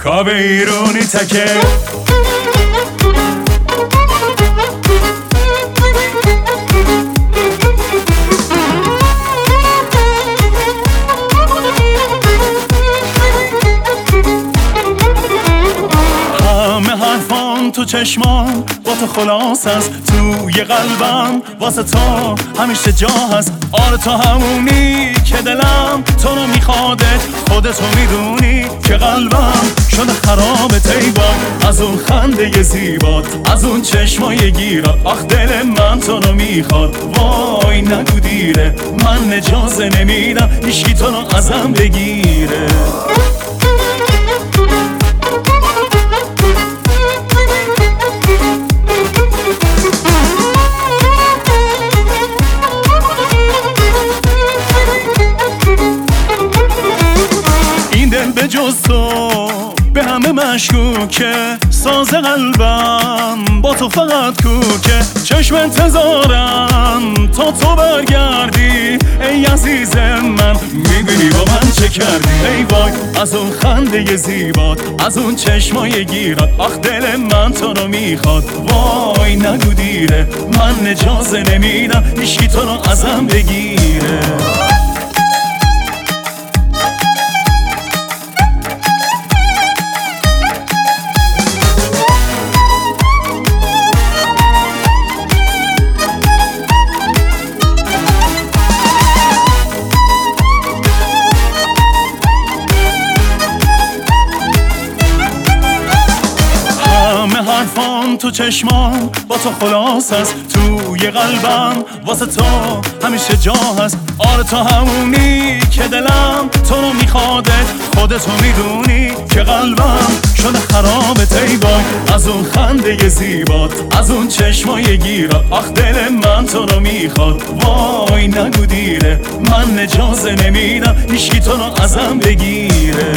کابه ایرونی تکه تو چشمان با تو خلاص هست، توی قلبم واسه تو همیشه جا هست. آره تو همونی که دلم تو رو میخوادت، خودتو میدونی که قلبم شده خرابت. ای وای از اون خنده زیبات، از اون چشمای گیرات، آخ دل من تو رو میخواد. وای نگو دیره، من اجازه نمیدم هیچکی تو رو ازم بگیره. به جز تو به همه مشکوکه، ساز قلبم با تو فقط کوکه. چشم انتظارم تا تو برگردی، ای عزیز من میدونی با من چه کردی. ای وای از اون خنده زیبات، از اون چشمای گیرات، آخ دل من تو رو میخواد. وای نگو دیره، من اجازه نمیدم هیچکی تو رو ازم بگیره. حرفان تو چشمان با تو خلاص هست، توی قلبم واسه تو همیشه جا هست. آره تو همونی که دلم تو رو میخوادت، خودتو میدونی که قلبم شده خرابت. ای وای از اون خنده زیبات، از اون چشمای گیرات، آخ دل من تو رو میخواد. وای نگو دیره، من اجازه نمیدم هیچکی تو رو ازم بگیره.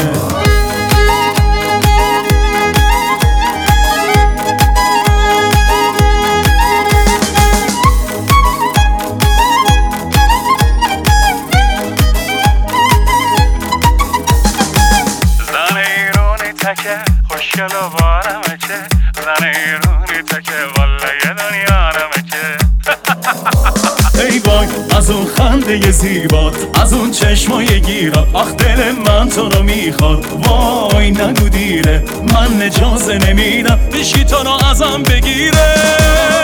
خوشگل و بارمه چه زن ایرونی تکه، والا یه دنیا رمه چه. ای وای از اون خنده زیبات، از اون چشمای گیرات، آخ دل من تو رو میخواد. وای نگو دیره، من اجازه نمیدم هیچکی تو رو ازم بگیره.